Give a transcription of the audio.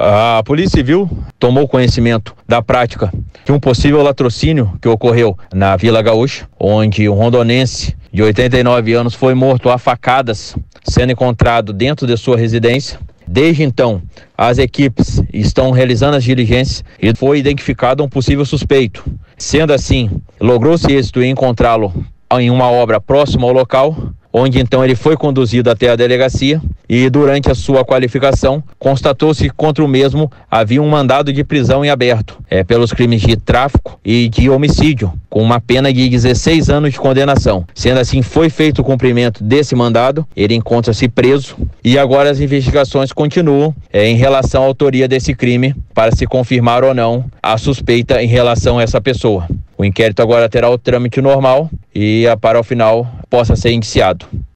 A Polícia Civil tomou conhecimento da prática de um possível latrocínio que ocorreu na Vila Gaúcha, onde um rondonense de 89 anos foi morto a facadas, sendo encontrado dentro de sua residência. Desde então, as equipes estão realizando as diligências e foi identificado um possível suspeito. Sendo assim, logrou-se êxito em encontrá-lo em uma obra próxima ao local, onde então ele foi conduzido até a delegacia e durante a sua qualificação constatou-se que contra o mesmo havia um mandado de prisão em aberto pelos crimes de tráfico e de homicídio, com uma pena de 16 anos de condenação. Sendo assim, foi feito o cumprimento desse mandado, ele encontra-se preso e agora as investigações continuam em relação à autoria desse crime para se confirmar ou não a suspeita em relação a essa pessoa. O inquérito agora terá o trâmite normal e para o final possa ser indiciado.